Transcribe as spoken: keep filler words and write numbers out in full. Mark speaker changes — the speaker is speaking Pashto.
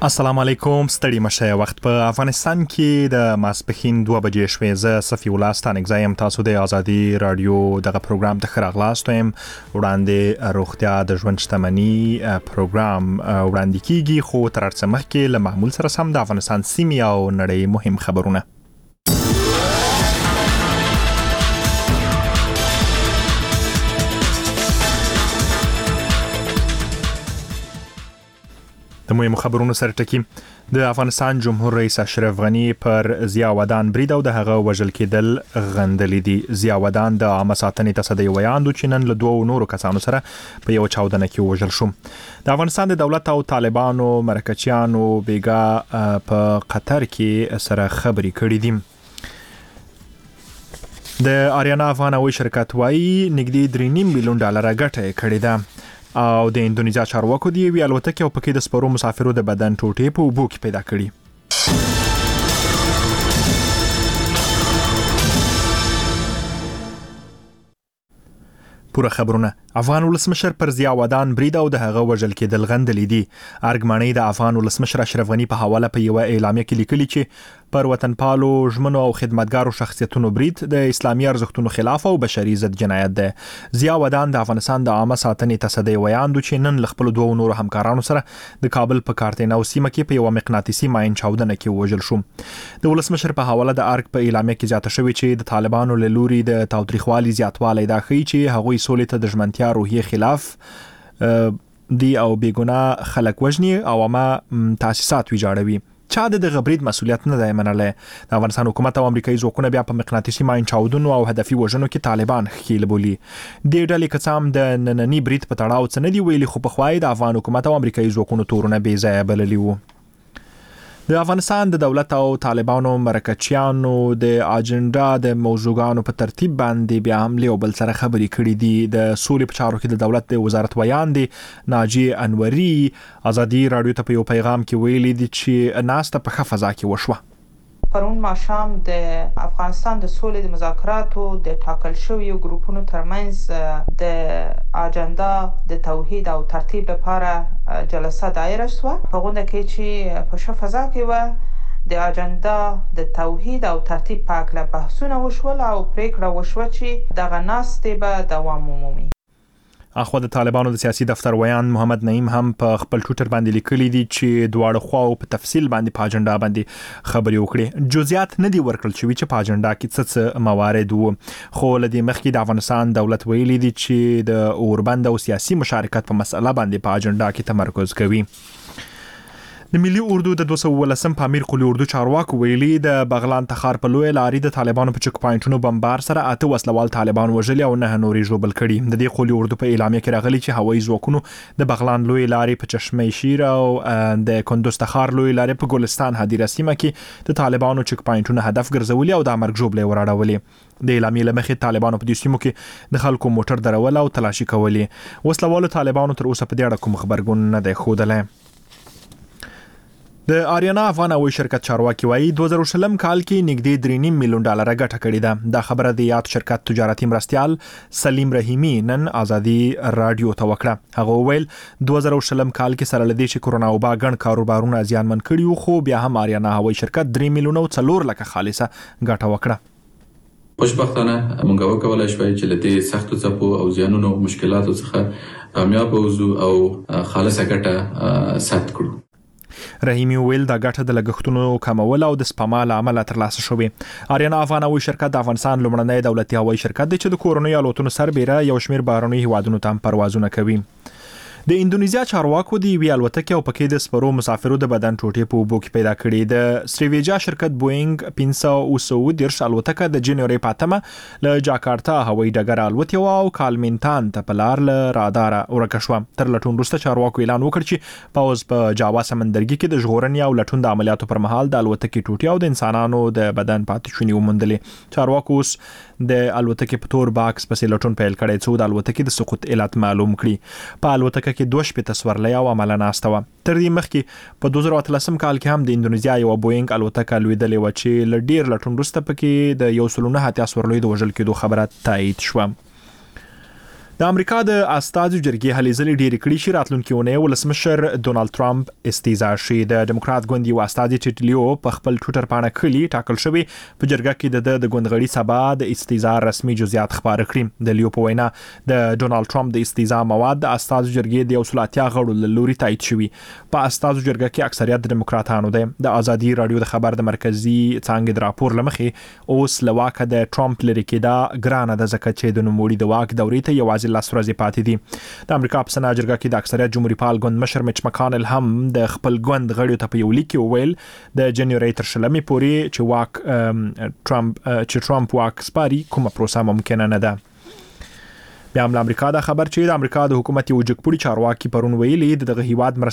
Speaker 1: السلام علیکم، ستړي مشه. وخت په افغانستان کې د ماسپښین دوه بجې شوې. زه صفی الله ستانکزی یم. تاسو د ازادي رادیو دغه پروګرام ته ښه راغلاست. یم وړاندې روغتیا د ژوند شتمنۍ پروګرام وړاندې کیږي، خو تر هر څه مخکې له معمول سره سم د افغانستان سیمې او نړۍ مهم خبرونه. د مهمو خبرونو سره ټکی. د افغانستان جمهور رئیس اشرف غنی پر ضیا ودان برید او د هغه وژل کېدل غندلې دي. ضیا ودان د عامه ساتنې تصدی ویاندو چې نن له دوه نورو کسانو سره په یو چاودنه کې وژل شو. د افغانستان د دولت او طالبانو مرکچیانو بیګا په قطر کې سره خبرې کړې دي. د آریانا افغان هوایي شرکت وايي نږدې درې نیم میلیون ډالر ګټه کړې ده. او د اندونیزیا چارواکو دی وی الوتکه او پکې د سپرو مسافرو د بدن ټوټې په اوبو کې پیدا کړي. پوره خبرونه. افغان ولسمشر پر ضیا ودان برید او د هغه وژل کېدل غندلې دي. ارګمنۍ د افغان ولسمشر اشرف غنی په حواله په یو اعلامیه کې لیکلي چې پر وطنپالو ژمنو او خدمتګارو شخصیتونو برید د اسلامي ارزښتونو خلاف او بشري ضد جنایت ده. ضیا ودان د افغانستان د عامه ساتنې تصدی ویاندو چې نن خپل دوه نورو همکارانو سره د کابل په کارتینو سیمه کې په یو مقناطیسي ماین چاودنه کې وژل شو. د ولسمشر په حواله د ارګ په اعلامیه کې زیاته شوی چې د طالبانو له لوري د تاوتریخوالي زیاتوالی دا ښیي چې هغوی سولې ته د ژمنتیا روحیه خلاف دی او بیګناه خلک وژني او عامه تاسیسات ویجاړوي. چا د غبرید مسولیت نه دی منلی. د افغانستان حکومت او امریکایي ځواکونه بیا په مقناطیسي ماین چاودنو او هدفي وژنو کې طالبان ښکیل بولي. دې ډلې که څه هم د ننني برید په تړاو څه نه دي ویلي، خو پخوا یې د افغان حکومت او امریکایي ځواکونو تورونه بې ځایه بللي وو. د افغانستان د دولت او طالبانو مرکچیانو د اجنډا د موضوعاتو په ترتیب باندې بیا هم له بل سره خبرې کړې دي. د سولې په چارو کې د دولت د وزارت ویاندې ناجی انوري ازادي رادیو ته په یو پیغام کې ویلي دي چې ناسته په ښه فضا کې وشوه.
Speaker 2: پرون ماښام د افغانستان د سولې د مذاکراتو د ټاکل شویو ګروپونو ترمنځ د اجنډا د توحید او ترتیب لپاره جلسه دایره شوه. په غونډه کې چې په ښه فضا کې وه د اجنډا د توحید او ترتیب په اړه بحثونه وشول او پریکړه وشوه چې دغه ناستې به دوام ومومي.
Speaker 1: اخو د طالبانو د سیاسي دفتر ویان محمد نعیم هم په خپل ټویټر باندې لیکلي دي چې دواړه خواو په تفصیل باندې په اجنډا باندې خبرې وکړي. جزئیات نه دي ورکړل شوي چې په اجنډا کې څه څه موارد وو، خو لدې مخکې د افغانستان دولت ویلي دي چې د اوربند او سیاسي مشارکت په مسله باندې په اجنډا کې تمرکز کوي. د ملي اردو د دوه سوه ولسم پامیر قلی اردو چارواکو ویلي د بغلان تخار په لوی لاري د طالبانو په چک پاینټونو بمبار سره اته وسلوال طالبان وژلي او نه نورې ژوبل کړي. د دې قلی اردو په اعلامیه کې راغلي چې هوایي ځواکونو د بغلان لوی لاري په چشمه شیر او د کندوز تخار لوی لاري په ګلستان هدیره سیمه کې د طالبانو چک پاینټونو هدف ګرځولي او د مرګ ژوبلې وراړولې. د اعلامیې لمخې طالبانو په دې سیمو کې د خلکو موټر درول او تلاشي کولې. وسلوالو طالبانو تر اوسه په دې اړه کوم خبرګون نه دی ښودلی. د آریانا افغان هوایي شرکت چارواکي وايي دوه زره شلم کال کې نږدې درې نیم میلیون ډالر ګټه کړې ده. دا خبره د یاد شرکت تجارتي مرستیال سلیم رحیمی نن ازادي رادیو ته وکړه. هغه وویل دوه زره شلم کال کې سره لدې چې کرونا وبا ګڼ کاروبارونه زیانمن کړي، خو بیا هم آریانا هوایي شرکت درې میلیون او څلور لکه خالصه ګټه وکړه.
Speaker 3: خوشبختانه موږ وکولای شو چې لدې سختو څپو او زیانونو مشکلاتو څخه کامیاب ووځو او خالصه ګټه ثبت کړو.
Speaker 1: رحیمی ویل دا ګټه د لګښتونو کمول او د سپما له امله ترلاسه شوې. آریانا افغان هوایي شرکت د افغانستان لومړنی دولتي هوایي شرکت دی چې د کورنیو الوتنو سربیره یو شمېر بهرنیو هیوادونو ته پروازونه کوي. د اندونیزیا چارواکو دی وی الوتکه او پکې د سپرو مسافرو د بدن ټوټې په اوبو کې پیدا کړي. د سټریویجا شرکت بوینګ پنځه سوه درش الوتکه د جنوري پاتمه له جاکارتا هوایي ډګر الوت او کالمنتان ته په لار له رادار ورکه شو. تر لټون وروسته چارواکو اعلان وکړ چې پاوز په جاوا سمندرګي کې د ژغورنې او لټون د عملیاتو پر مهال د الوتکې ټوټې او د انسانانو د بدن پاتې شونې وموندلې. چارواکو اوس د الوتکې په تور باکس پسې لټون پیل کړی څو د الوتکې د سقوط علت معلوم کړي. په الوتکه کې دوه شپېته سورلۍ او عمله ناسته وه. تر دې مخکې په دوه زره اتلسم کال کې هم د اندونیزیا یوه بوینګ الوتکه لوېدلې وه چې له ډېر لټون وروسته پکې د یو سل او نهه اتیا سورلیو د وژل کېدو خبره تایید شوه. د امریکا د استازو جرګې هلې ځلې ډېرې کړې شي راتلونکي اونۍ ولسمشر ډونالد ټرمپ استیزا شي. د ډیموکرات ګوند یو استازي ټیټلیو په خپل ټویټر باندې کلی ټاکل شوی په جرګه کې د د ګوندغړي سبا د استیزا رسمي جزئیات خبر کړي. د لیو په وینا د ډونالد ټرمپ د استیزا مواد د استازو جرګې د وسلاتیا غړو له لوري تایید شوی. په استازو جرګه کې اکثریت د ډیموکراتانو دی. د ازادي رادیو د خبر د مرکزی څنګه د راپور لمخې اوس لواکه د ټرمپ لري کېدا ګرانه د زکه چې د نوموړي د واک دورې ته یوازې لاس ورځې پاتې دي. د امریکا په سنا جرګه کې د اکثریت جمهوریت پال ګوند مشر میچ مکانل هم د خپل ګوند غړیو ته په یو لیک ویل د جنوري تر شلمې پورې چې واک ټرمپ چې ټرمپ واک سپاري کومه پروسه ممکنه نه ده. بیا هم امریکا دا خبر چې د امریکا د حکومت یو جګپوړي چارواکي پرون ویلي دغه هیواد